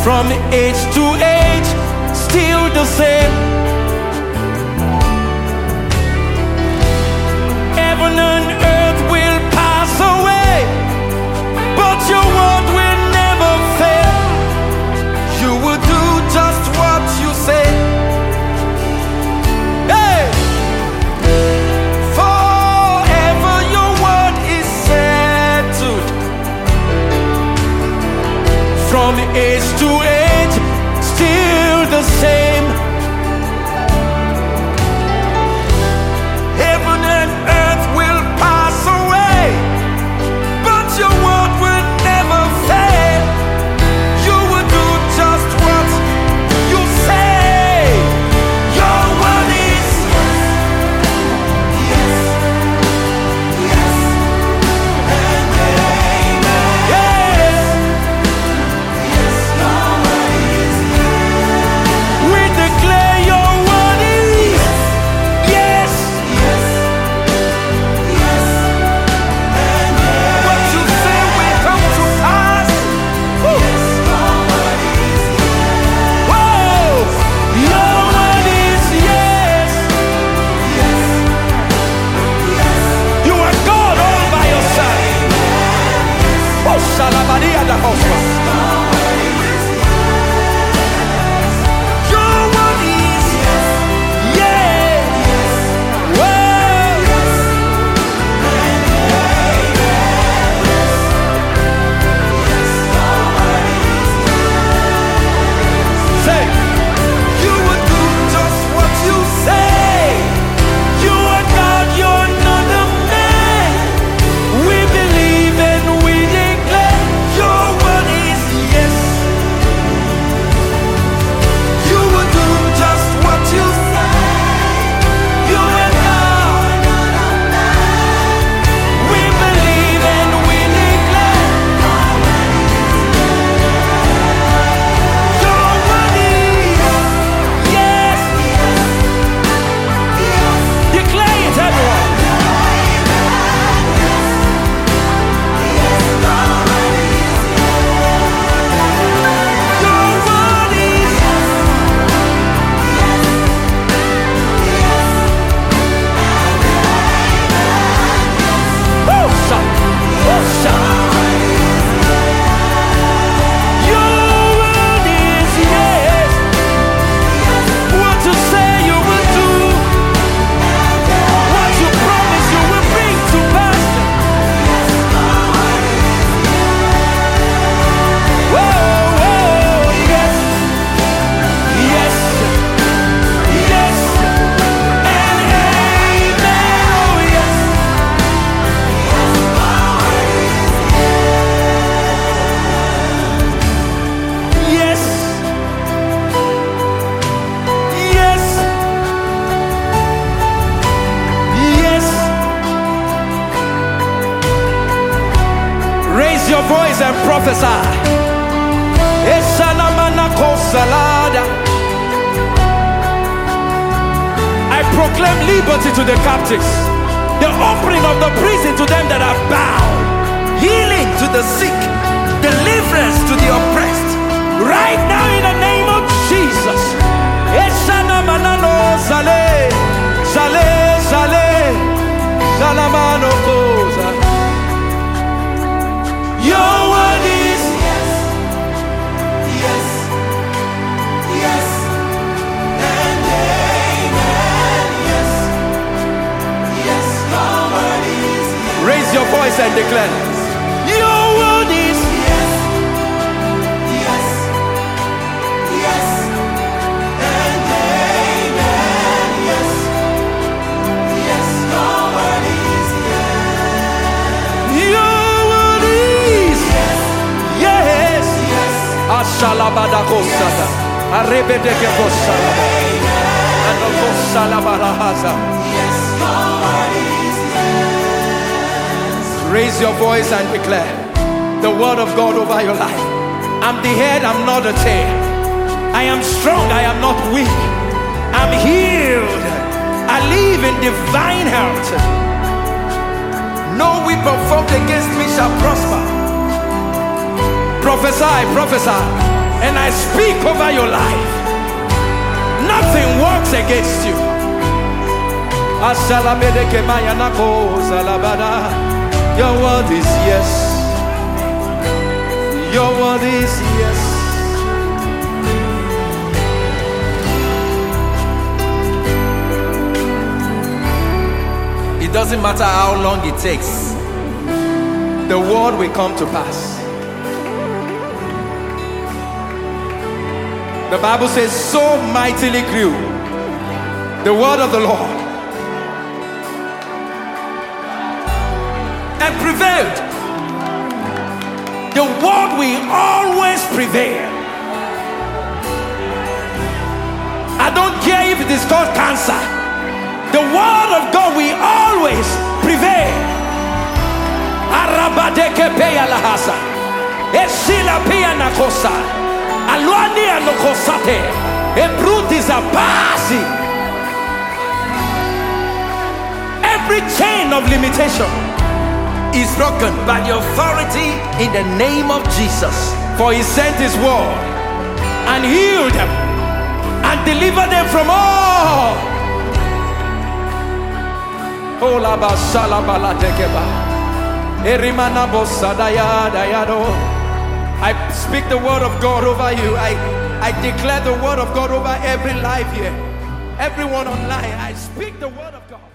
From age to age, still the same. Heaven and earth will pass away, but your word will never fail. You will do just what you say. Hey! Forever your word is settled. From age to age, still the same. Heaven and earth will pass away, but your word will never fail. You will do just what you say. Your word is yes, yes, and amen. Yes, yes, your word is yes. We declare your word is yes, yes, yes, and amen. What you say will come to pass. Woo. Yes, your word is yes. Whoa! Your word is yes. Yes, yes. You are God all by yourself. Oh, Shalabadia da Hospa. Your word is yes. Whoa. Say, you will do just what you say. You are God, you're not a man. We believe and we declare your word is yes. You will do just what you say. You are God, not a man. We believe and we declare your word is yes. Declare it, everyone. Your word is oh, son. Oh, son. Your word is yes. What you say you will do, what you promise you will bring to pass. Whoa, whoa, yes, yes, yes, and amen. Oh, yes. Yes, yes, yes. Raise your voice and prophesy. Esalamana kosalada. I proclaim liberty to the captives, the opening of the prison to them that are bound, healing to the sick, deliverance to the oppressed. Right now in the name of Jesus. Esanamanano sale, sale, sale, salamano kosa. Your word is yes, yes, yes, and amen. Yes, yes, your word is yes. Raise your voice and declare. Your word is yes, yes, yes, and amen. Yes, yes, your word is yes. Your word is yes, yes. Ashalabadakosata. Arebedekekosala. Andokosalabahaza. Yes, your word is yes. Raise your voice and declare the word of God over your life. I'm the head, I'm not the tail. I am strong, I am not weak. I'm healed. I live in divine health. No weapon formed against me shall prosper. Prophesy, prophesy. And I speak over your life. Nothing works against you. Your word is yes. Your word is yes. It doesn't matter how long it takes, the word will come to pass. The Bible says, so mightily grew the word of the Lord and prevailed. The word will always prevail. I don't care if it is called cancer. The word of God will always prevail. Arabadeke peya lahasa. Esila peya nakosa. Alwani anokosate. Ebrut is a basi. Every chain of limitation is broken by the authority in the name of Jesus. For he sent his word and healed them and delivered them from all. I speak the word of God over you. I declare the word of God over every life here. Everyone online, I speak the word of God.